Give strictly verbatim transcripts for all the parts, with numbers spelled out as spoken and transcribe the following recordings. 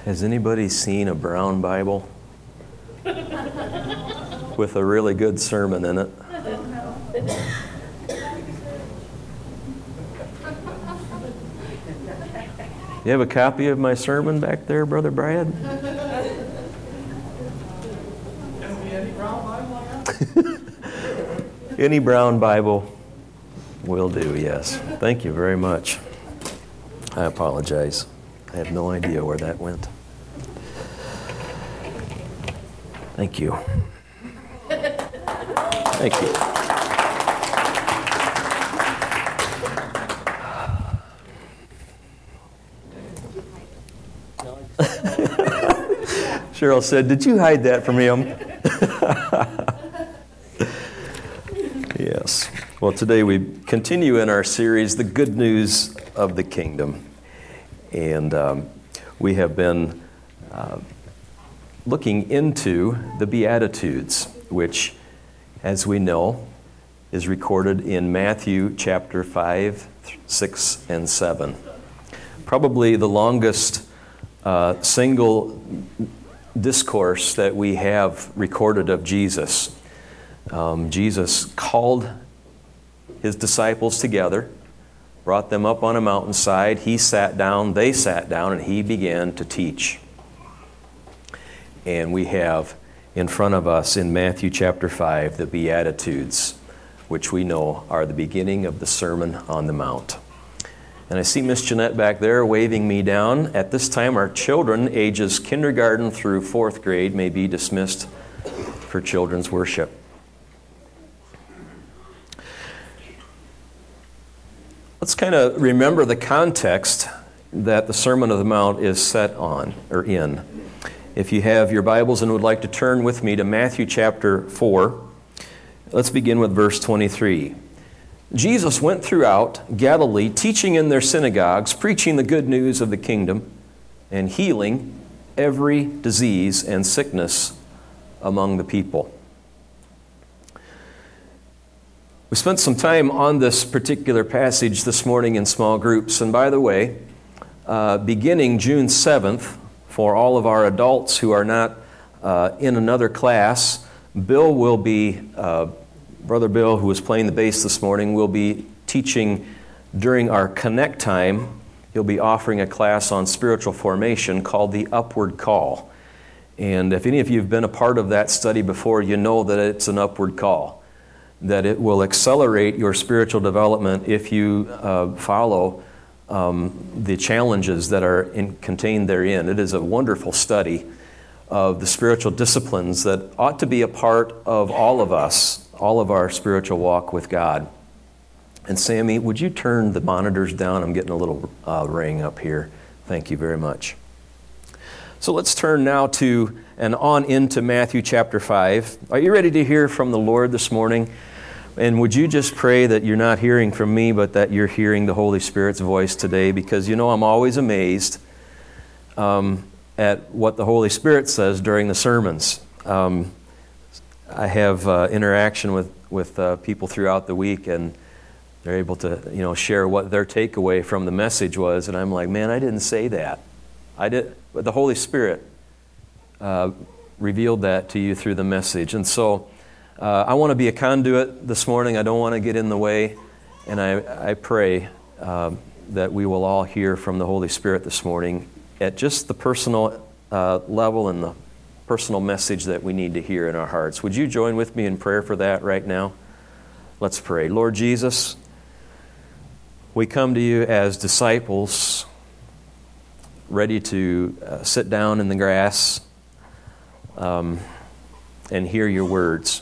Has anybody seen a brown Bible with a really good sermon in it? You have a copy of my sermon back there, Brother Brad? Any brown Bible will do, yes. Thank you very much. I apologize. I have no idea where that went. Thank you. Thank you. Cheryl said, "Did you hide that from him?" Yes. Well, today we continue in our series, The Good News of the Kingdom. And um, we have been uh, looking into the Beatitudes, which, as we know, is recorded in Matthew chapter five, six, and seven. Probably the longest uh, single discourse that we have recorded of Jesus. Um, Jesus called his disciples together, brought them up on a mountainside. He sat down, they sat down, and he began to teach. And we have in front of us in Matthew chapter five the Beatitudes, which we know are the beginning of the Sermon on the Mount. And I see Miss Jeanette back there waving me down. At this time, our children, ages kindergarten through fourth grade, may be dismissed for children's worship. Let's kind of remember the context that the Sermon on the Mount is set on, or in. If you have your Bibles and would like to turn with me to Matthew chapter four, let's begin with verse twenty-three. Jesus went throughout Galilee, teaching in their synagogues, preaching the good news of the kingdom, and healing every disease and sickness among the people. We spent some time on this particular passage this morning in small groups. And by the way, uh, beginning June seventh, for all of our adults who are not uh, in another class, Bill will be, uh, Brother Bill, who was playing the bass this morning, will be teaching during our Connect time. He'll be offering a class on spiritual formation called The Upward Call. And if any of you have been a part of that study before, you know that it's an upward call, that it will accelerate your spiritual development if you uh, follow um, the challenges that are in, contained therein. It is a wonderful study of the spiritual disciplines that ought to be a part of all of us, all of our spiritual walk with God. And Sammy, would you turn the monitors down? I'm getting a little uh, ring up here. Thank you very much. So let's turn now to and on into Matthew chapter five. Are you ready to hear from the Lord this morning? And would you just pray that you're not hearing from me, but that you're hearing the Holy Spirit's voice today? Because, you know, I'm always amazed um, at what the Holy Spirit says during the sermons. Um, I have uh, interaction with, with uh, people throughout the week, and they're able to, you know, share what their takeaway from the message was. And I'm like, man, I didn't say that. I did, but the Holy Spirit uh, revealed that to you through the message. And so uh, I want to be a conduit this morning. I don't want to get in the way. And I, I pray uh, that we will all hear from the Holy Spirit this morning at just the personal uh, level and the personal message that we need to hear in our hearts. Would you join with me in prayer for that right now? Let's pray. Lord Jesus, we come to you as disciples, ready to uh, sit down in the grass um, and hear your words.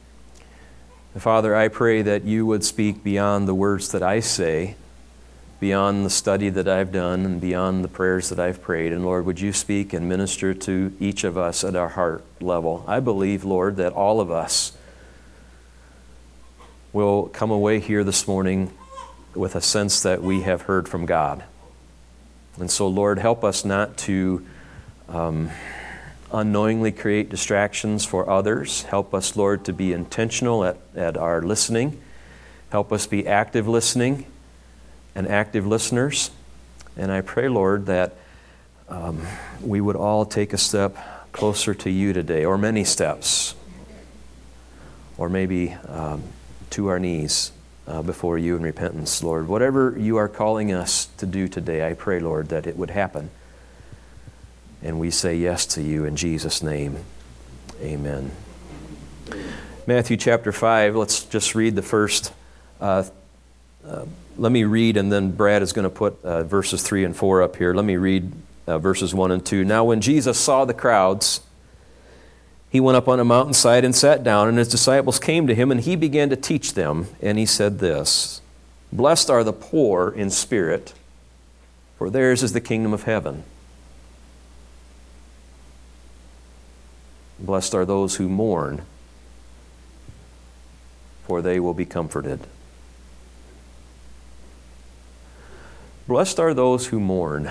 Father, I pray that you would speak beyond the words that I say, beyond the study that I've done, and beyond the prayers that I've prayed. And Lord, would you speak and minister to each of us at our heart level? I believe, Lord, that all of us will come away here this morning with a sense that we have heard from God. And so, Lord, help us not to um, unknowingly create distractions for others. Help us, Lord, to be intentional at, at our listening. Help us be active listening and active listeners. And I pray, Lord, that um, we would all take a step closer to you today, or many steps, or maybe um, to our knees uh, before you in repentance, Lord. Whatever you are calling us to do today, I pray, Lord, that it would happen. And we say yes to you in Jesus' name. Amen. Matthew chapter five, let's just read the first. Uh, uh, let me read, and then Brad is going to put uh, verses three and four up here. Let me read uh, verses one and two. Now when Jesus saw the crowds, he went up on a mountainside and sat down, and his disciples came to him, and he began to teach them. And he said this, "Blessed are the poor in spirit, for theirs is the kingdom of heaven. Blessed are those who mourn, for they will be comforted." Blessed are those who mourn.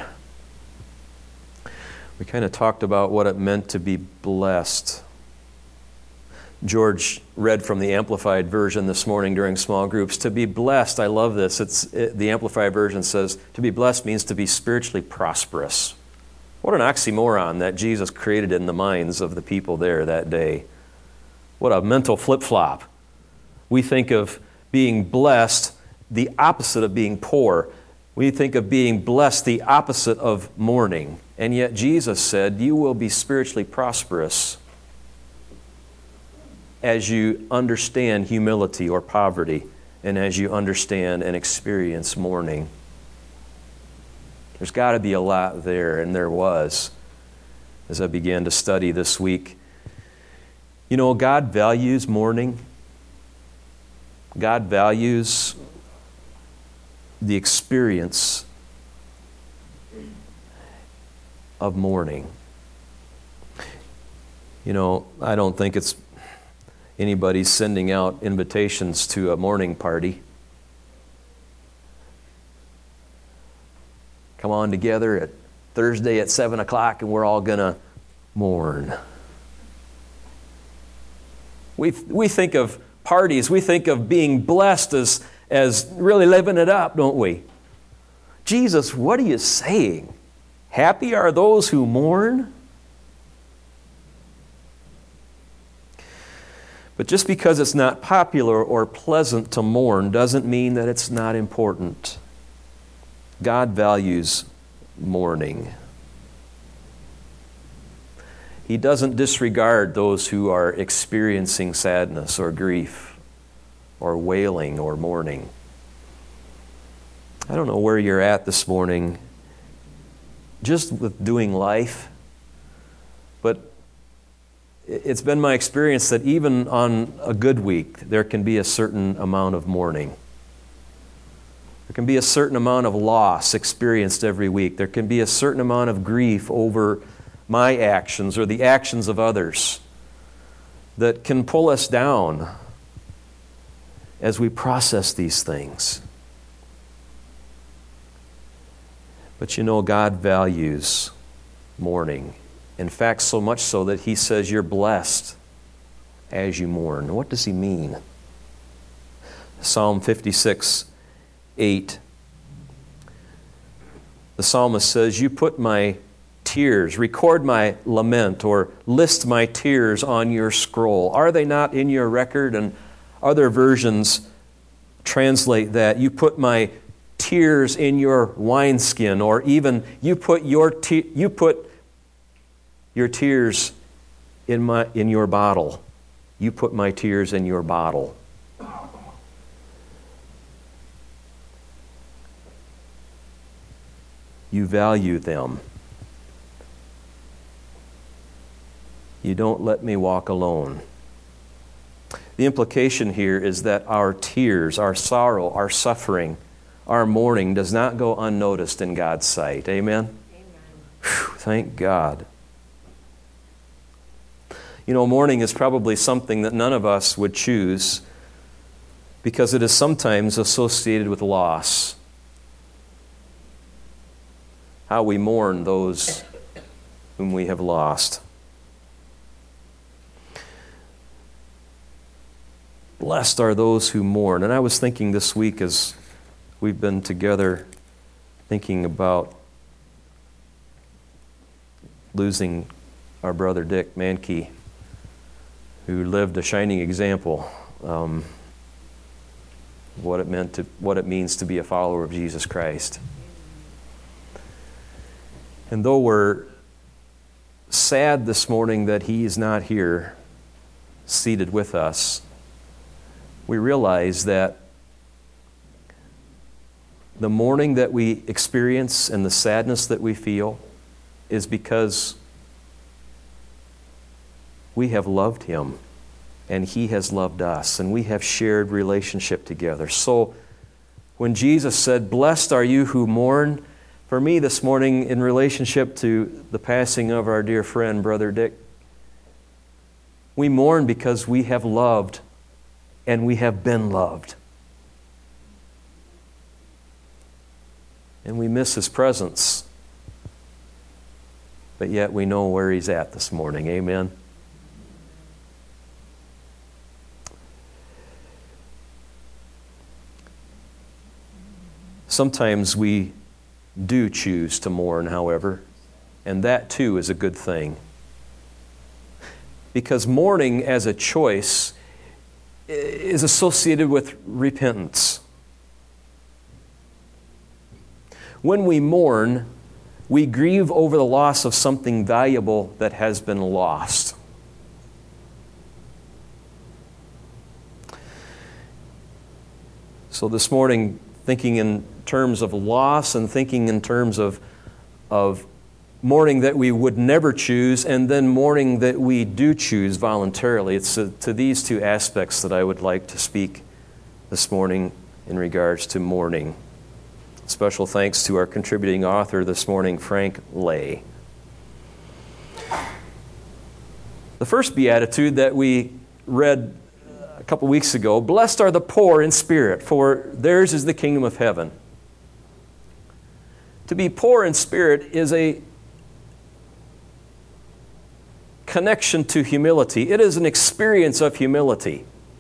We kind of talked about what it meant to be blessed. George read from the Amplified Version this morning during small groups. To be blessed, I love this. It's it, the Amplified Version says, to be blessed means to be spiritually prosperous. What an oxymoron that Jesus created in the minds of the people there that day. What a mental flip-flop. We think of being blessed the opposite of being poor. We think of being blessed the opposite of mourning. And yet Jesus said, you will be spiritually prosperous as you understand humility or poverty, and as you understand and experience mourning. There's got to be a lot there, and there was, as I began to study this week. You know, God values mourning. God values the experience of mourning. You know, I don't think it's anybody's sending out invitations to a mourning party. Come on together at Thursday at seven o'clock and we're all going to mourn. We we think of parties, we think of being blessed as, as really living it up, don't we? Jesus, what are you saying? Happy are those who mourn? But just because it's not popular or pleasant to mourn doesn't mean that it's not important. God values mourning. He doesn't disregard those who are experiencing sadness or grief or wailing or mourning. I don't know where you're at this morning, just with doing life, but it's been my experience that even on a good week, there can be a certain amount of mourning. There can be a certain amount of loss experienced every week. There can be a certain amount of grief over my actions or the actions of others that can pull us down as we process these things. But you know, God values mourning. In fact, so much so that He says you're blessed as you mourn. What does He mean? Psalm fifty-six, eight. The psalmist says, you put my tears, record my lament, or list my tears on your scroll. Are they not in your record? And other versions translate that, you put my tears in your wineskin, or even you put your te- you put your tears in my in your bottle. You put my tears in your bottle. You value them. You don't let me walk alone. The implication here is that our tears, our sorrow, our suffering, our mourning does not go unnoticed in God's sight. Amen? Amen. Whew, thank God. You know, mourning is probably something that none of us would choose because it is sometimes associated with loss. How we mourn those whom we have lost. Blessed are those who mourn. And I was thinking this week as we've been together thinking about losing our brother Dick Mankey, who lived a shining example um, what it meant to what it means to be a follower of Jesus Christ. And though we're sad this morning that he is not here, seated with us, we realize that the mourning that we experience and the sadness that we feel is because we have loved him and he has loved us and we have shared relationship together. So when Jesus said, "Blessed are you who mourn," for me this morning in relationship to the passing of our dear friend, Brother Dick, we mourn because we have loved and we have been loved. And we miss his presence. But yet we know where he's at this morning. Amen. Sometimes we do choose to mourn, however, and that too is a good thing. Because mourning as a choice is associated with repentance. When we mourn, we grieve over the loss of something valuable that has been lost. So this morning, thinking in terms of loss and thinking in terms of, of mourning that we would never choose and then mourning that we do choose voluntarily, it's to, to these two aspects that I would like to speak this morning in regards to mourning. Special thanks to our contributing author this morning, Frank Lay. The first beatitude that we read a couple weeks ago, "Blessed are the poor in spirit, for theirs is the kingdom of heaven." To be poor in spirit is a connection to humility. It is an experience of humility.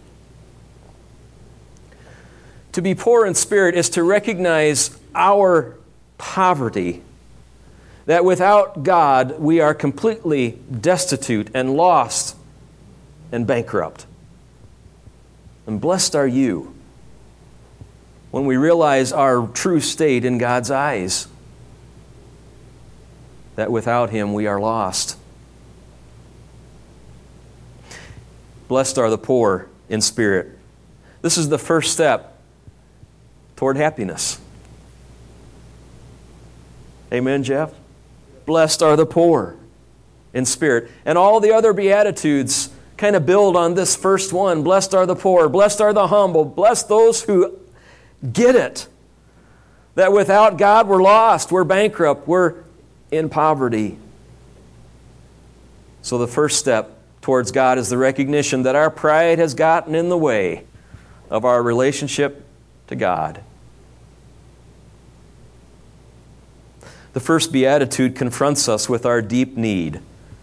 To be poor in spirit is to recognize our poverty, that without God we are completely destitute and lost and bankrupt. And blessed are you when we realize our true state in God's eyes, that without him we are lost. Blessed are the poor in spirit. This is the first step toward happiness. Amen, Jeff? Blessed are the poor in spirit. And all the other Beatitudes kind of build on this first one. Blessed are the poor. Blessed are the humble. Blessed those who get it. That without God we're lost. We're bankrupt. We're in poverty. So the first step towards God is the recognition that our pride has gotten in the way of our relationship to God. The first beatitude confronts us with our deep need.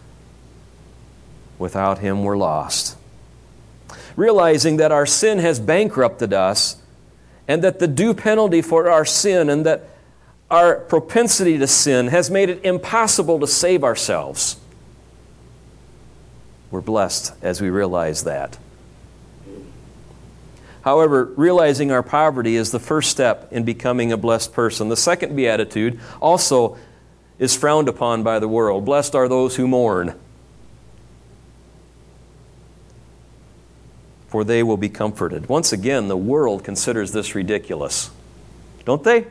Without him, we're lost. Realizing that our sin has bankrupted us and that the due penalty for our sin and that our propensity to sin has made it impossible to save ourselves. We're blessed as we realize that. However, realizing our poverty is the first step in becoming a blessed person. The second beatitude also is frowned upon by the world. Blessed are those who mourn, for they will be comforted. Once again, the world considers this ridiculous. Don't they?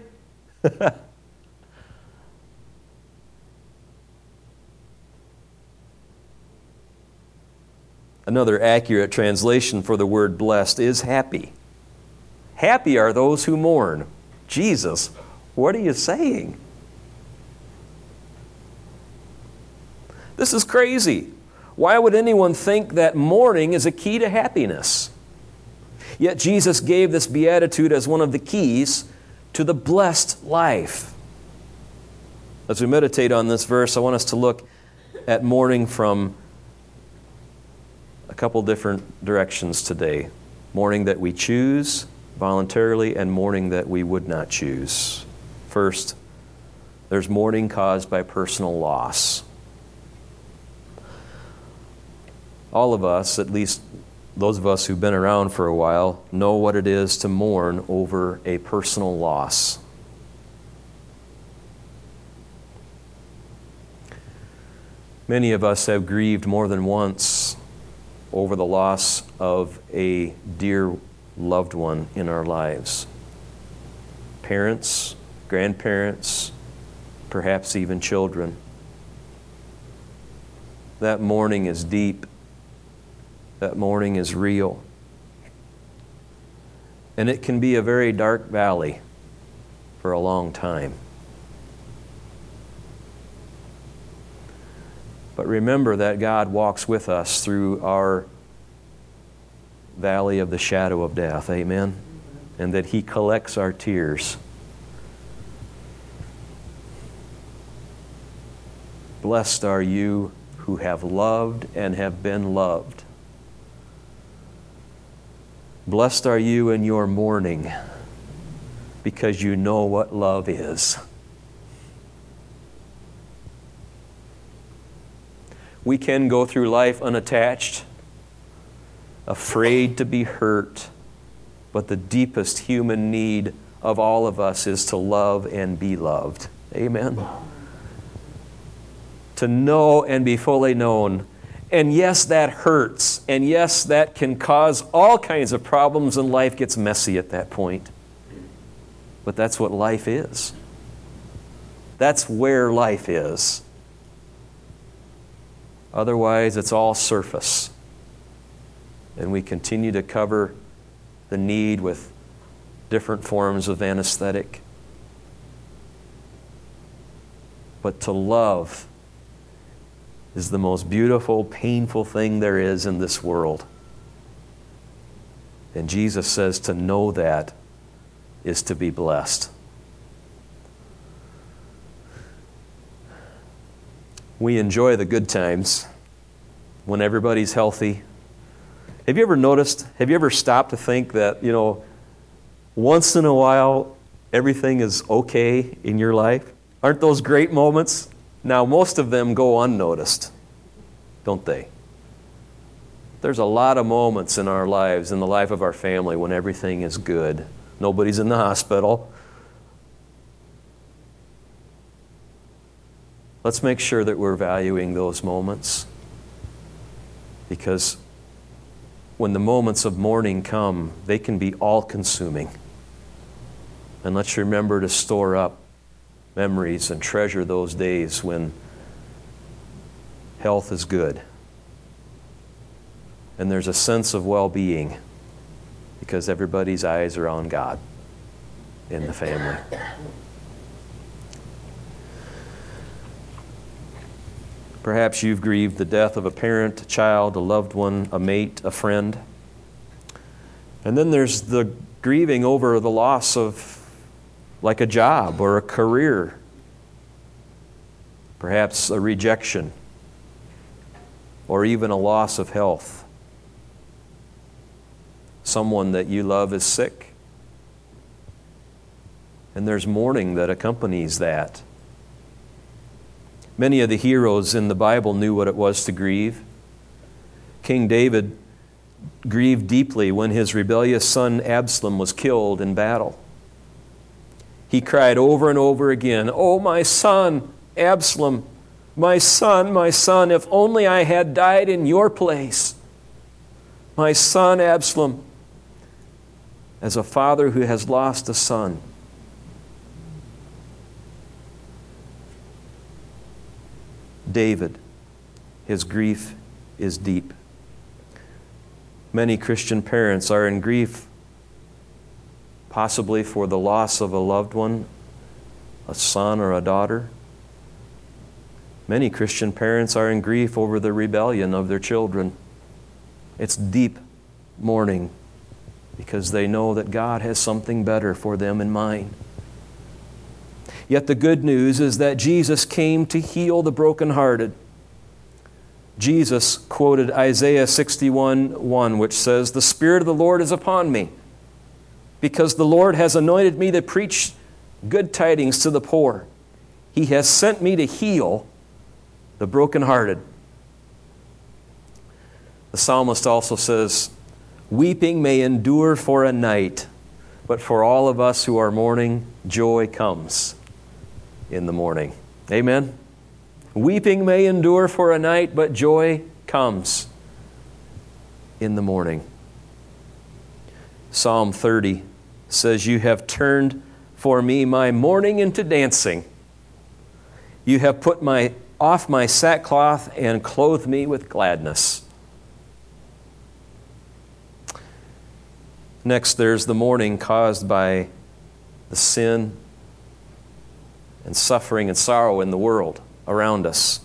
Another accurate translation for the word blessed is happy. Happy are those who mourn. Jesus, what are you saying? This is crazy. Why would anyone think that mourning is a key to happiness? Yet Jesus gave this beatitude as one of the keys to the blessed life. As we meditate on this verse, I want us to look at mourning from a couple different directions today. Mourning that we choose voluntarily and mourning that we would not choose. First, there's mourning caused by personal loss. All of us, at least those of us who've been around for a while, know what it is to mourn over a personal loss. Many of us have grieved more than once over the loss of a dear loved one in our lives. Parents, grandparents, perhaps even children. That mourning is deep. That mourning is real. And it can be a very dark valley for a long time. But remember that God walks with us through our valley of the shadow of death. Amen? And that He collects our tears. Blessed are you who have loved and have been loved. Blessed are you in your mourning, because you know what love is. We can go through life unattached, afraid to be hurt, but the deepest human need of all of us is to love and be loved. Amen? To know and be fully known. And yes, that hurts. And yes, that can cause all kinds of problems, and life gets messy at that point. But that's what life is. That's where life is. Otherwise, it's all surface. And we continue to cover the need with different forms of anesthetic. But to love is the most beautiful, painful thing there is in this world. And Jesus says to know that is to be blessed. We enjoy the good times when everybody's healthy. Have you ever noticed, have you ever stopped to think that, you know, once in a while everything is okay in your life? Aren't those great moments? Now, most of them go unnoticed, don't they? There's a lot of moments in our lives, in the life of our family, when everything is good. Nobody's in the hospital. Let's make sure that we're valuing those moments, because when the moments of mourning come, they can be all-consuming. And let's remember to store up memories and treasure those days when health is good and there's a sense of well-being because everybody's eyes are on God in the family. Perhaps you've grieved the death of a parent, a child, a loved one, a mate, a friend. And then there's the grieving over the loss of like a job or a career, perhaps a rejection, or even a loss of health. Someone that you love is sick, and there's mourning that accompanies that. Many of the heroes in the Bible knew what it was to grieve. King David grieved deeply when his rebellious son Absalom was killed in battle. He cried over and over again, "Oh, my son, Absalom, my son, my son, if only I had died in your place. My son, Absalom." As a father who has lost a son, David, his grief is deep. Many Christian parents are in grief possibly for the loss of a loved one, a son or a daughter. Many Christian parents are in grief over the rebellion of their children. It's deep mourning because they know that God has something better for them in mind. Yet the good news is that Jesus came to heal the brokenhearted. Jesus quoted Isaiah sixty-one one, which says, "The Spirit of the Lord is upon me, because the Lord has anointed me to preach good tidings to the poor. He has sent me to heal the brokenhearted." The psalmist also says, weeping may endure for a night, but for all of us who are mourning, joy comes in the morning. Amen? Weeping may endure for a night, but joy comes in the morning. Psalm thirty says, you have turned for me my mourning into dancing. You have put my off my sackcloth and clothed me with gladness. Next, there's the mourning caused by the sin and suffering and sorrow in the world around us.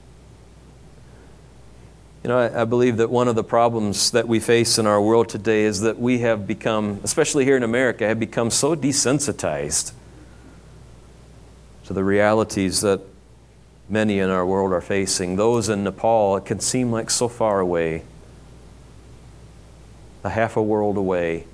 You know, I, I believe that one of the problems that we face in our world today is that we have become, especially here in America, have become so desensitized to the realities that many in our world are facing. Those in Nepal, it can seem like so far away, a half a world away.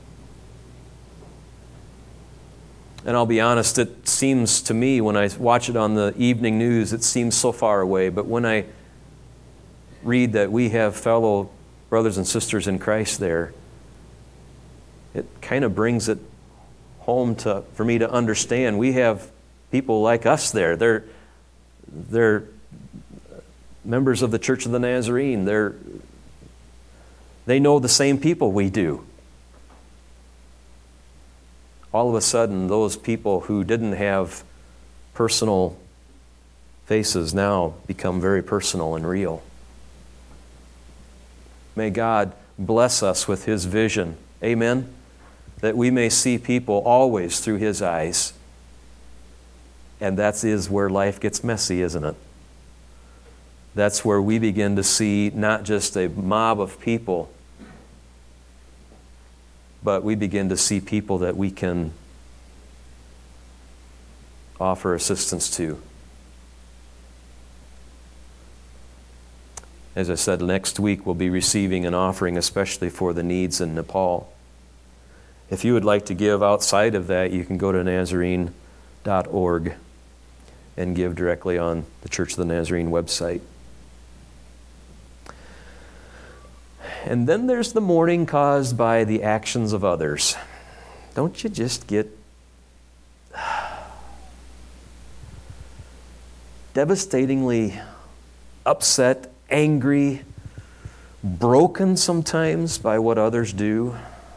And I'll be honest, it seems to me when I watch it on the evening news, it seems so far away. But when I read that we have fellow brothers and sisters in Christ there, it kind of brings it home to for me to understand. We have people like us there. They're, they're members of the Church of the Nazarene. They're, they know the same people we do. All of a sudden, those people who didn't have personal faces now become very personal and real. May God bless us with His vision. Amen? That we may see people always through His eyes. And that is where life gets messy, isn't it? That's where we begin to see not just a mob of people, but we begin to see people that we can offer assistance to. As I said, next week we'll be receiving an offering especially for the needs in Nepal. If you would like to give outside of that, you can go to Nazarene dot org and give directly on the Church of the Nazarene website. And then there's the mourning caused by the actions of others. Don't you just get devastatingly upset, angry, broken sometimes by what others do?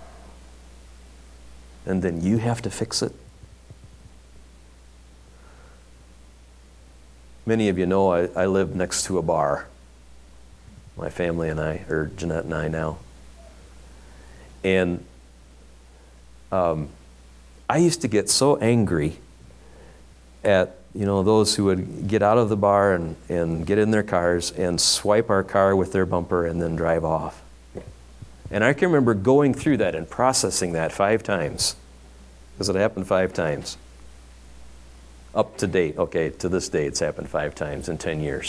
And then you have to fix it? Many of you know I, I live next to a bar. My family and I, or Jeanette and I now. And um, I used to get so angry at, you know, those who would get out of the bar and, and get in their cars and swipe our car with their bumper and then drive off. And I can remember going through that and processing that five times. Because it happened five times. Up to date, okay, to this day it's happened five times in ten years.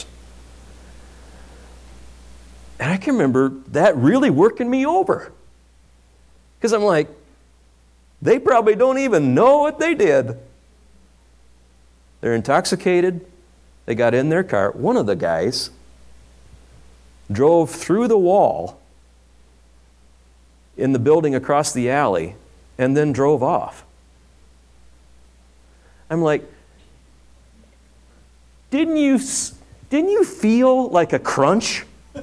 And I can remember that really working me over. Because I'm like, they probably don't even know what they did. They're intoxicated. They got in their car. One of the guys drove through the wall in the building across the alley and then drove off. I'm like, didn't you, didn't you feel like a crunch?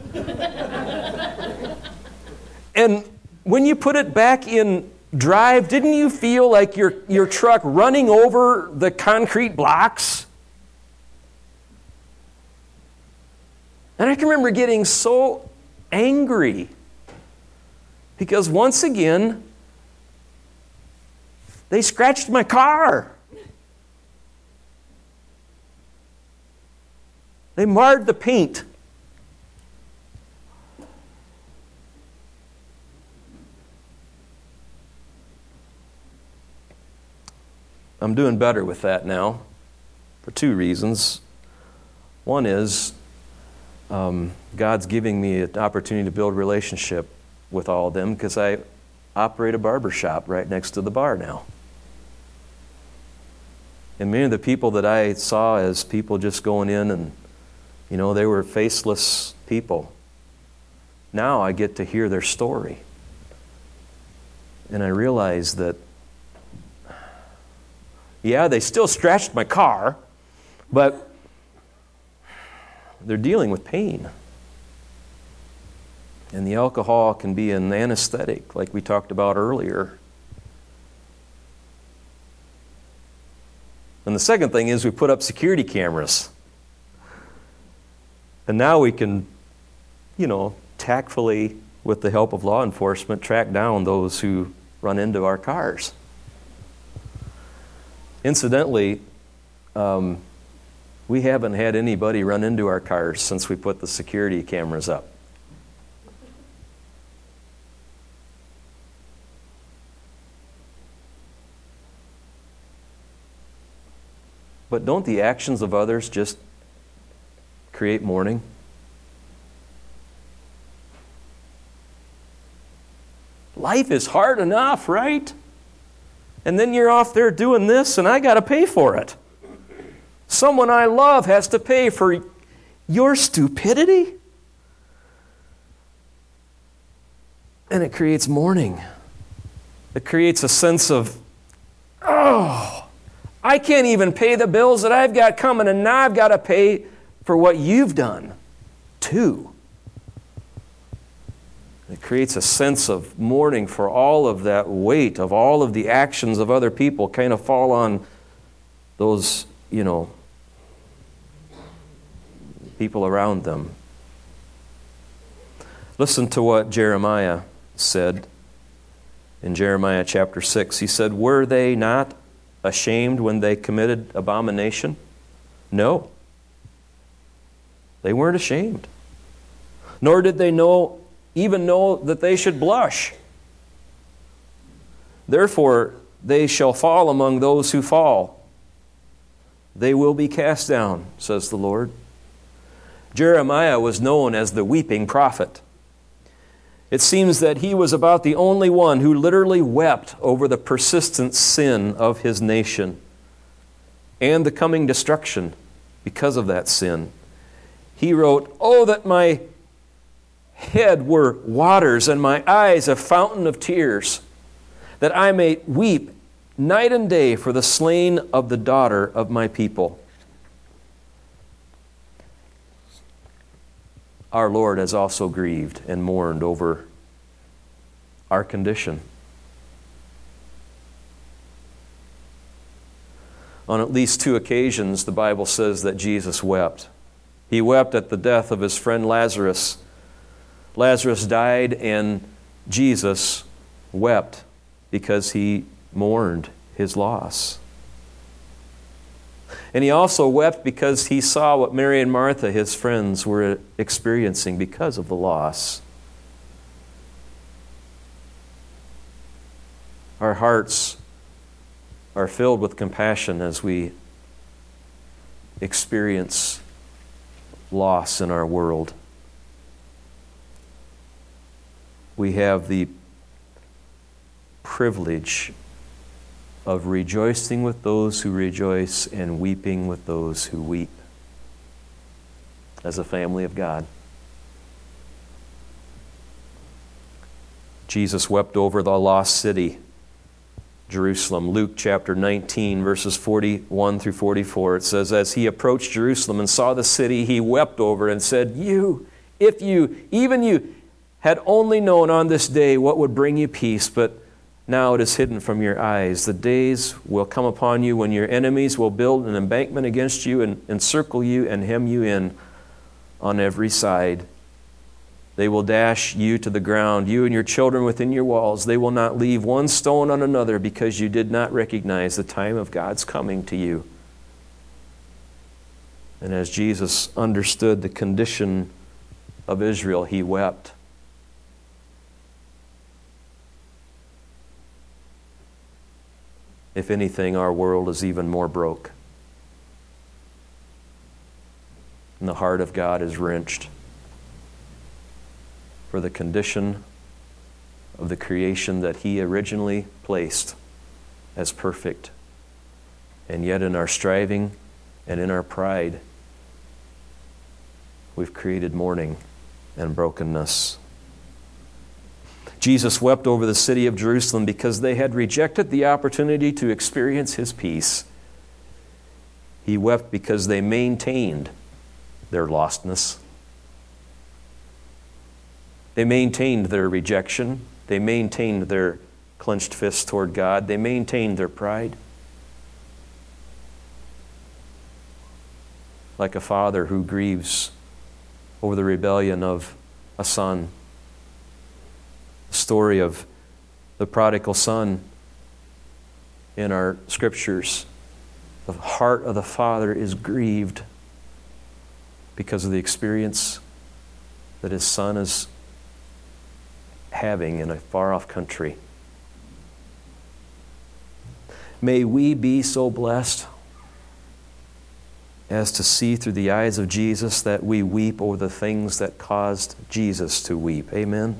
And when you put it back in drive, didn't you feel like your, your truck running over the concrete blocks? And I can remember getting so angry because once again, they scratched my car. They marred the paint. I'm doing better with that now for two reasons. One is um, God's giving me an opportunity to build relationship with all of them because I operate a barber shop right next to the bar now. And many of the people that I saw as people just going in and, you know, they were faceless people. now I get to hear their story. And I realize that, yeah, they still scratched my car, but they're dealing with pain. And the alcohol can be an anesthetic, like we talked about earlier. And the second thing is we put up security cameras. And now we can, you know, tactfully, with the help of law enforcement, track down those who run into our cars. Incidentally, um, we haven't had anybody run into our cars since we put the security cameras up. But don't the actions of others just create mourning? Life is hard enough, right? And then you're off there doing this, and I got to pay for it. Someone I love has to pay for your stupidity? And it creates mourning. It creates a sense of, oh, I can't even pay the bills that I've got coming, and now I've got to pay for what you've done, too. It creates a sense of mourning for all of that weight of all of the actions of other people kind of fall on those, you know, people around them. Listen to what Jeremiah said in Jeremiah chapter six. He said, "Were they not ashamed when they committed abomination? No. They weren't ashamed. Nor did they know, even know that they should blush. Therefore, they shall fall among those who fall. They will be cast down, says the Lord." Jeremiah was known as the weeping prophet. It seems that he was about the only one who literally wept over the persistent sin of his nation and the coming destruction because of that sin. He wrote, "Oh, that my head were waters and my eyes a fountain of tears, that I may weep night and day for the slain of the daughter of my people." Our Lord has also grieved and mourned over our condition. On at least two occasions, the Bible says that Jesus wept. He wept at the death of his friend Lazarus. Lazarus died, and Jesus wept because he mourned his loss. And he also wept because he saw what Mary and Martha, his friends, were experiencing because of the loss. Our hearts are filled with compassion as we experience loss in our world. We have the privilege of rejoicing with those who rejoice and weeping with those who weep as a family of God. Jesus wept over the lost city, Jerusalem. Luke chapter nineteen, verses forty-one through forty-four, it says, "As he approached Jerusalem and saw the city, he wept over and said, 'You, if you, even you, had only known on this day what would bring you peace, but now it is hidden from your eyes. The days will come upon you when your enemies will build an embankment against you and encircle you and hem you in on every side. They will dash you to the ground, you and your children within your walls. They will not leave one stone on another because you did not recognize the time of God's coming to you.'" And as Jesus understood the condition of Israel, he wept. If anything, our world is even more broke. And the heart of God is wrenched for the condition of the creation that he originally placed as perfect. And yet in our striving and in our pride, we've created mourning and brokenness. Jesus wept over the city of Jerusalem because they had rejected the opportunity to experience His peace. He wept because they maintained their lostness. They maintained their rejection. They maintained their clenched fists toward God. They maintained their pride. Like a father who grieves over the rebellion of a son. The story of the prodigal son in our scriptures. The heart of the father is grieved because of the experience that his son is having in a far-off country. May we be so blessed as to see through the eyes of Jesus that we weep over the things that caused Jesus to weep. Amen?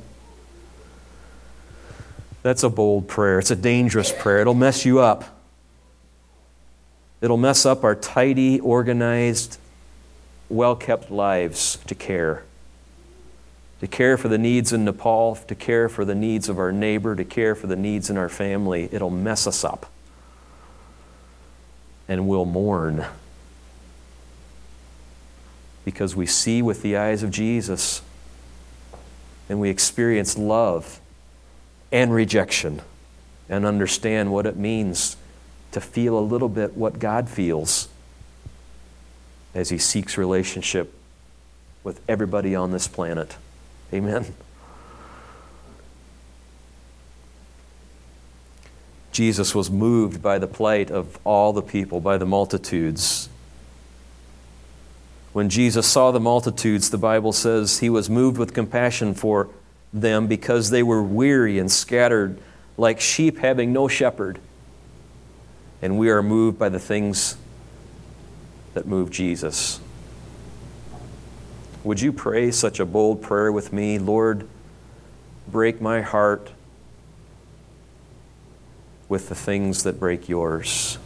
That's a bold prayer. It's a dangerous prayer. It'll mess you up. It'll mess up our tidy, organized, well-kept lives to care. To care for the needs in Nepal, to care for the needs of our neighbor, to care for the needs in our family. It'll mess us up. And we'll mourn. Because we see with the eyes of Jesus and we experience love and rejection and understand what it means to feel a little bit what God feels as He seeks relationship with everybody on this planet. Amen? Jesus was moved by the plight of all the people, by the multitudes. When Jesus saw the multitudes, the Bible says He was moved with compassion for them because they were weary and scattered like sheep having no shepherd. And we are moved by the things that move Jesus. Would you pray such a bold prayer with me? Lord, break my heart with the things that break yours.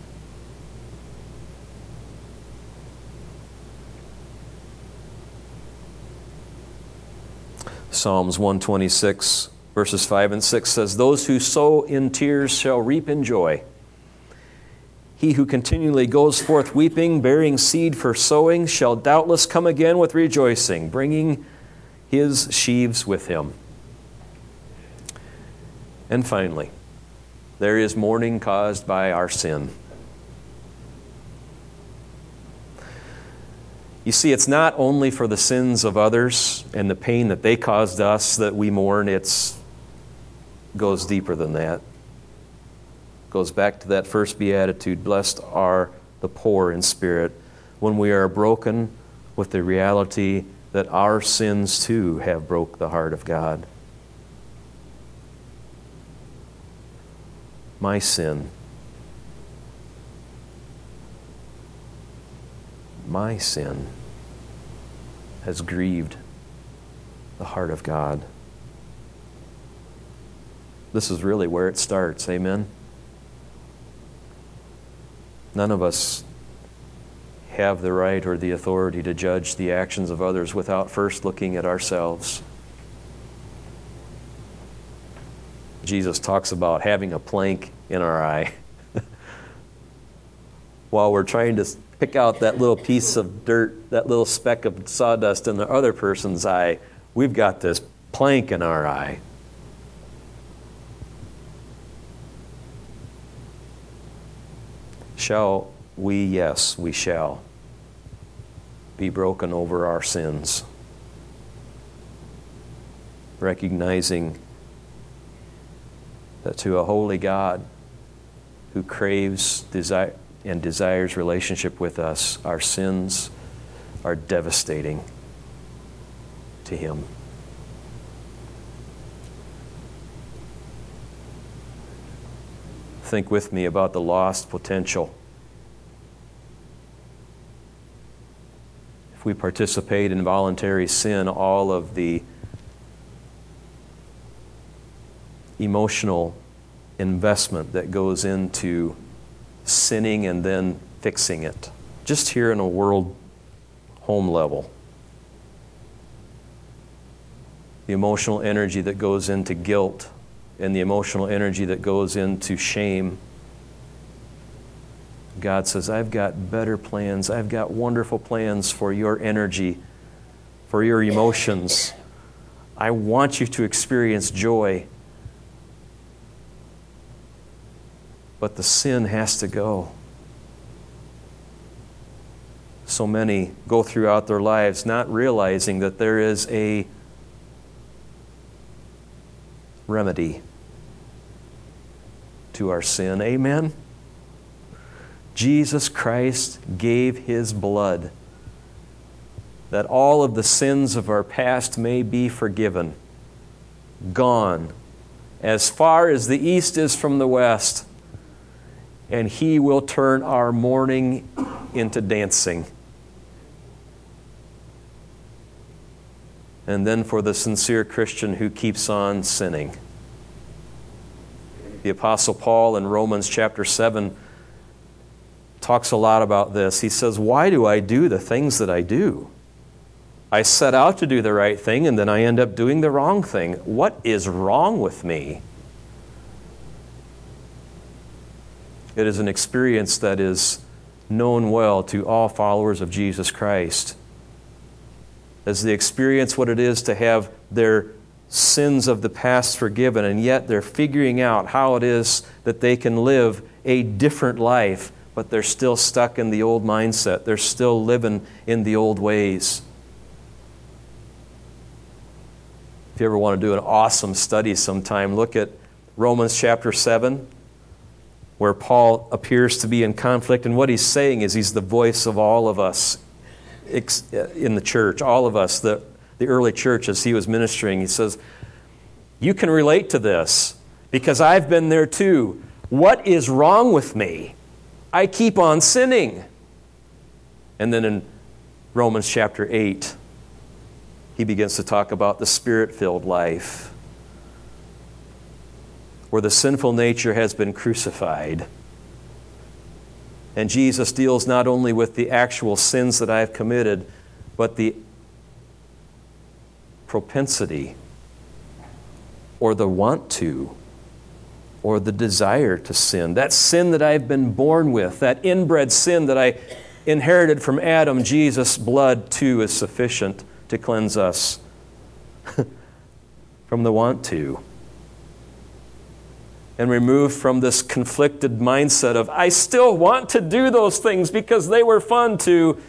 Psalms one twenty-six, verses five and six says, "Those who sow in tears shall reap in joy. He who continually goes forth weeping, bearing seed for sowing, shall doubtless come again with rejoicing, bringing his sheaves with him." And finally, there is mourning caused by our sin. You see, it's not only for the sins of others and the pain that they caused us that we mourn. It goes deeper than that. It goes back to that first beatitude, blessed are the poor in spirit, when we are broken with the reality that our sins too have broke the heart of God. My sin, my sin has grieved the heart of God. This is really where it starts, amen? None of us have the right or the authority to judge the actions of others without first looking at ourselves. Jesus talks about having a plank in our eye. While we're trying to pick out that little piece of dirt, that little speck of sawdust in the other person's eye, we've got this plank in our eye. Shall we? Yes, we shall be broken over our sins, recognizing that to a holy God who craves desire and desires relationship with us, our sins are devastating to Him. Think with me about the lost potential. If we participate in voluntary sin, all of the emotional investment that goes into sinning and then fixing it, just here in a world home level. The emotional energy that goes into guilt and the emotional energy that goes into shame. God says, I've got better plans. I've got wonderful plans for your energy, for your emotions. I want you to experience joy. But the sin has to go. So many go throughout their lives not realizing that there is a remedy to our sin. Amen? Jesus Christ gave His blood that all of the sins of our past may be forgiven, gone, as far as the east is from the west, and He will turn our mourning into dancing. And then for the sincere Christian who keeps on sinning. The Apostle Paul in Romans chapter seven talks a lot about this. He says, why do I do the things that I do? I set out to do the right thing and then I end up doing the wrong thing. What is wrong with me? It is an experience that is known well to all followers of Jesus Christ. As they experience what it is to have their sins of the past forgiven, and yet they're figuring out how it is that they can live a different life, but they're still stuck in the old mindset. They're still living in the old ways. If you ever want to do an awesome study sometime, look at Romans chapter seven, where Paul appears to be in conflict, and what he's saying is he's the voice of all of us in the church, all of us, the, the early church as he was ministering. He says, you can relate to this because I've been there too. What is wrong with me? I keep on sinning. And then in Romans chapter eight, he begins to talk about the Spirit-filled life, where the sinful nature has been crucified. And Jesus deals not only with the actual sins that I've committed, but the propensity or the want to or the desire to sin. That sin that I've been born with, that inbred sin that I inherited from Adam, Jesus' blood too is sufficient to cleanse us from the want to. And remove from this conflicted mindset of, I still want to do those things because they were fun to.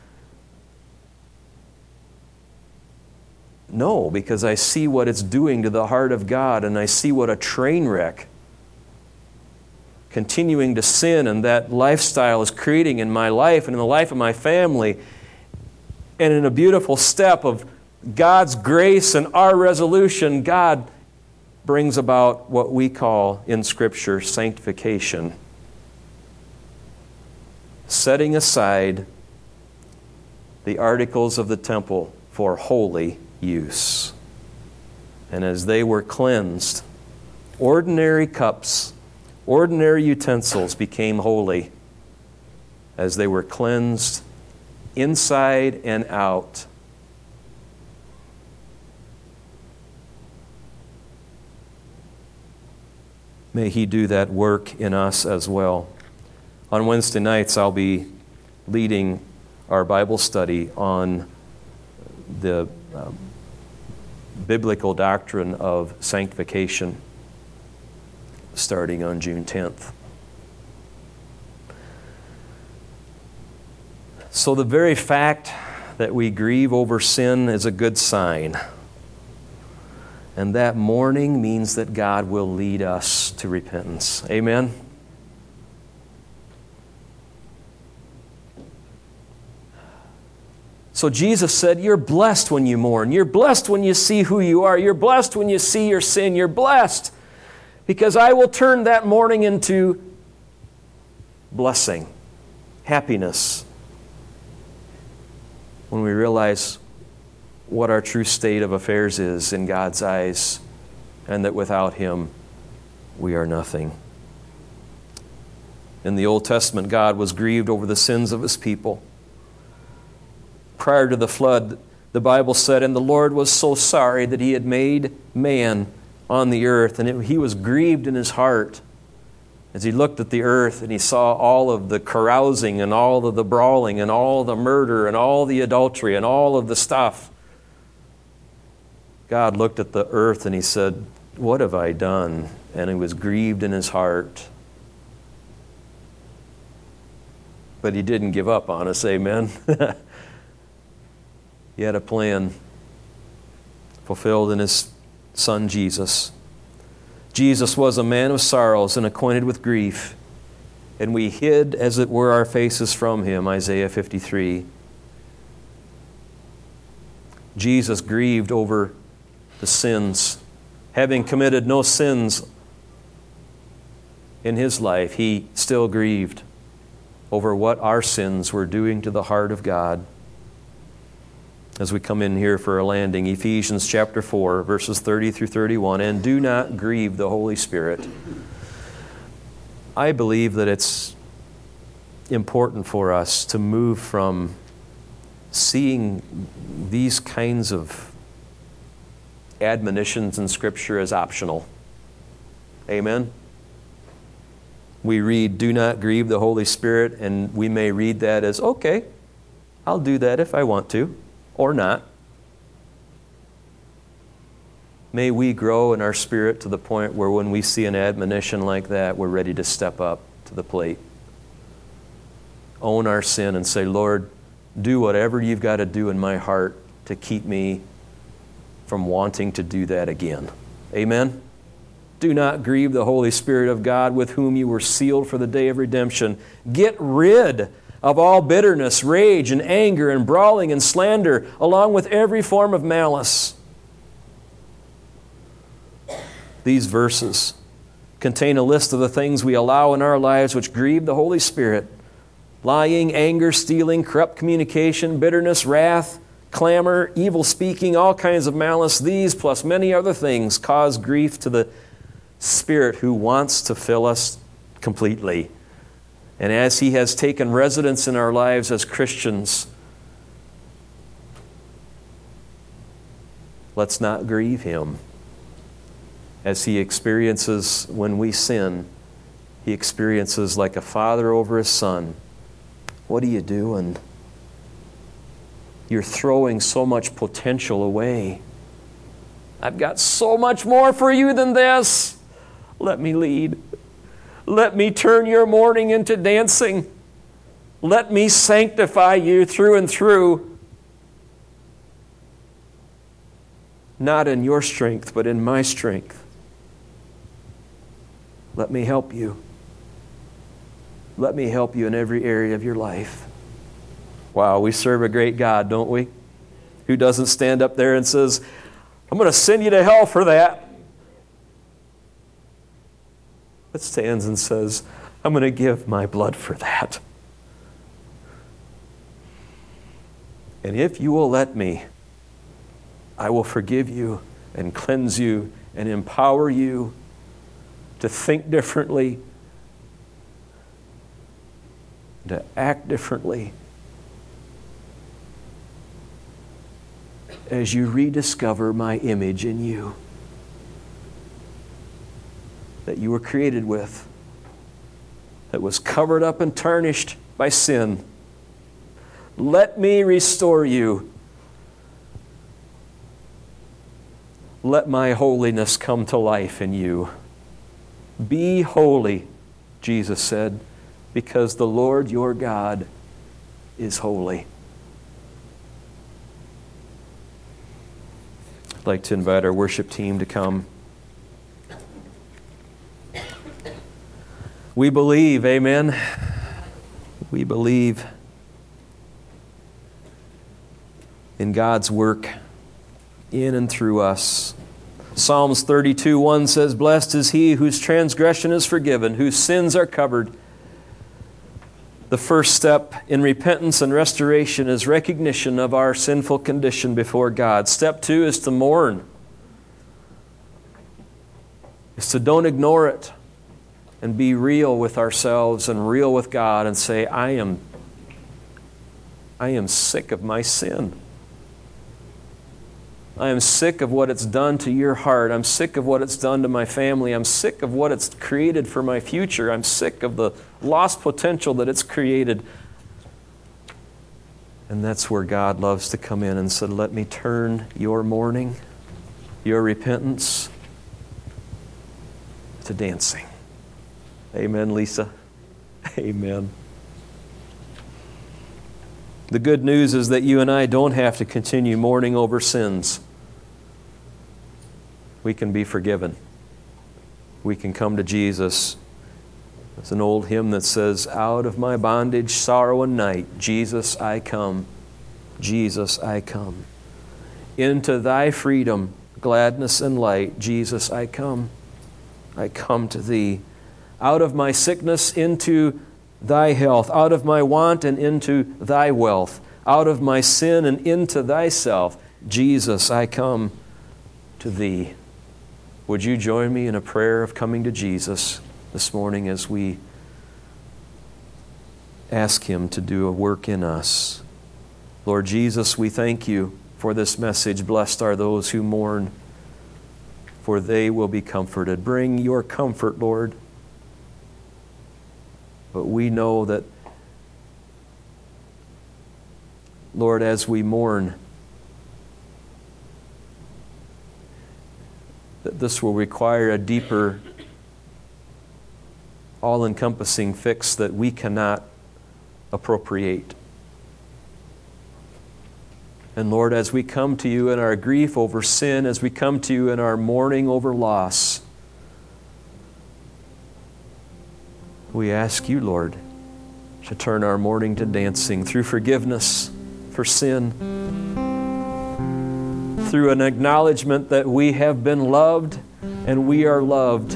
No, because I see what it's doing to the heart of God, and I see what a train wreck continuing to sin and that lifestyle is creating in my life and in the life of my family. And in a beautiful step of God's grace and our resolution, God brings about what we call in Scripture sanctification. Setting aside the articles of the temple for holy use. And as they were cleansed, ordinary cups, ordinary utensils became holy as they were cleansed inside and out. May He do that work in us as well. On Wednesday nights, I'll be leading our Bible study on the um, biblical doctrine of sanctification, starting on June tenth. So the very fact that we grieve over sin is a good sign. And that mourning means that God will lead us to repentance. Amen? So Jesus said, you're blessed when you mourn. You're blessed when you see who you are. You're blessed when you see your sin. You're blessed because I will turn that mourning into blessing, happiness, when we realize what our true state of affairs is in God's eyes, and that without Him, we are nothing. In the Old Testament, God was grieved over the sins of His people. Prior to the flood, the Bible said, and the Lord was so sorry that He had made man on the earth, and it, he was grieved in his heart as he looked at the earth and he saw all of the carousing and all of the brawling and all the murder and all the adultery and all of the stuff. God looked at the earth and he said, "What have I done?" And he was grieved in his heart. But he didn't give up on us, amen? He had a plan fulfilled in his Son Jesus. Jesus was a man of sorrows and acquainted with grief, and we hid, as it were, our faces from him, Isaiah fifty-three. Jesus grieved over the sins. Having committed no sins in his life, he still grieved over what our sins were doing to the heart of God. As we come in here for a landing, Ephesians chapter four, verses thirty through thirty-one, and do not grieve the Holy Spirit. I believe that it's important for us to move from seeing these kinds of admonitions in Scripture as optional. Amen? We read, "Do not grieve the Holy Spirit," and we may read that as, okay, I'll do that if I want to. Or not. May we grow in our spirit to the point where when we see an admonition like that, we're ready to step up to the plate. Own our sin and say, "Lord, do whatever you've got to do in my heart to keep me from wanting to do that again." Amen? Do not grieve the Holy Spirit of God, with whom you were sealed for the day of redemption. Get rid of all bitterness, rage, and anger, and brawling, and slander, along with every form of malice. These verses contain a list of the things we allow in our lives which grieve the Holy Spirit. Lying, anger, stealing, corrupt communication, bitterness, wrath, clamor, evil speaking, all kinds of malice. These, plus many other things, cause grief to the Spirit who wants to fill us completely. And as He has taken residence in our lives as Christians, let's not grieve Him. As He experiences when we sin, He experiences like a father over his son. "What are you doing? You're throwing so much potential away. I've got so much more for you than this. Let me lead. Let me turn your mourning into dancing. Let me sanctify you through and through. Not in your strength, but in my strength. Let me help you. Let me help you in every area of your life." Wow, we serve a great God, don't we? Who doesn't stand up there and says, "I'm going to send you to hell for that." But stands and says, "I'm going to give my blood for that. And if you will let me, I will forgive you and cleanse you and empower you to think differently, to act differently, as you rediscover my image in you that you were created with, that was covered up and tarnished by sin. Let me restore you. Let my holiness come to life in you. Be holy," Jesus said, "because the Lord your God is holy." I'd like to invite our worship team to come. We believe, amen. We believe in God's work in and through us. Psalms thirty-two one says, "Blessed is he whose transgression is forgiven, whose sins are covered." The first step in repentance and restoration is recognition of our sinful condition before God. Step two is to mourn. It's to don't ignore it and be real with ourselves and real with God and say, I am, I am sick of my sin. I am sick of what it's done to your heart. I'm sick of what it's done to my family. I'm sick of what it's created for my future. I'm sick of the lost potential that it's created. And that's where God loves to come in and say, let me turn your mourning, your repentance, to dancing. Amen, Lisa. Amen. The good news is that you and I don't have to continue mourning over sins. We can be forgiven. We can come to Jesus. There's an old hymn that says, out of my bondage, sorrow, and night, Jesus, I come. Jesus, I come. Into thy freedom, gladness, and light, Jesus, I come. I come to thee. Out of my sickness into thy health, out of my want and into thy wealth, out of my sin and into thyself, Jesus, I come to thee. Would you join me in a prayer of coming to Jesus this morning as we ask Him to do a work in us? Lord Jesus, we thank you for this message. Blessed are those who mourn, for they will be comforted. Bring your comfort, Lord. But we know that, Lord, as we mourn, that this will require a deeper, all-encompassing fix that we cannot appropriate. And Lord, as we come to you in our grief over sin, as we come to you in our mourning over loss, we ask you, Lord, to turn our mourning to dancing through forgiveness for sin, through an acknowledgement that we have been loved and we are loved,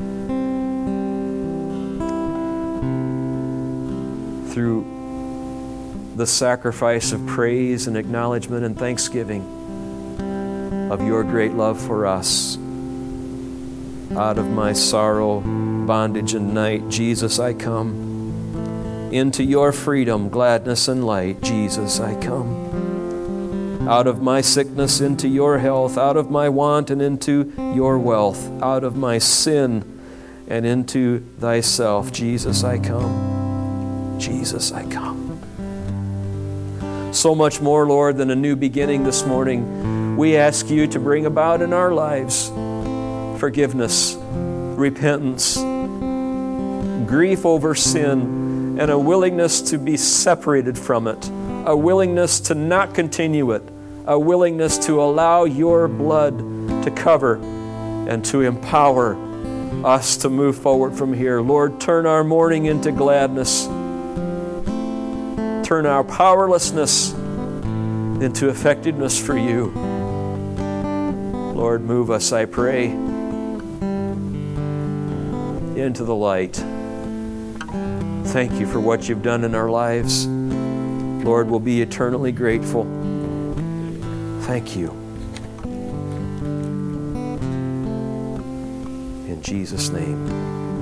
through the sacrifice of praise and acknowledgement and thanksgiving of your great love for us. Out of my sorrow, bondage, and night, Jesus, I come. Into your freedom, gladness, and light, Jesus, I come. Out of my sickness into your health, out of my want and into your wealth, out of my sin and into thyself, Jesus, I come. Jesus, I come. So much more, Lord, than a new beginning this morning, we ask you to bring about in our lives forgiveness, repentance, grief over sin, and a willingness to be separated from it, a willingness to not continue it, a willingness to allow your blood to cover and to empower us to move forward from here. Lord, turn our mourning into gladness. Turn our powerlessness into effectiveness for you. Lord, move us, I pray, into the light. Thank you for what you've done in our lives. Lord, we'll be eternally grateful. Thank you. In Jesus' name.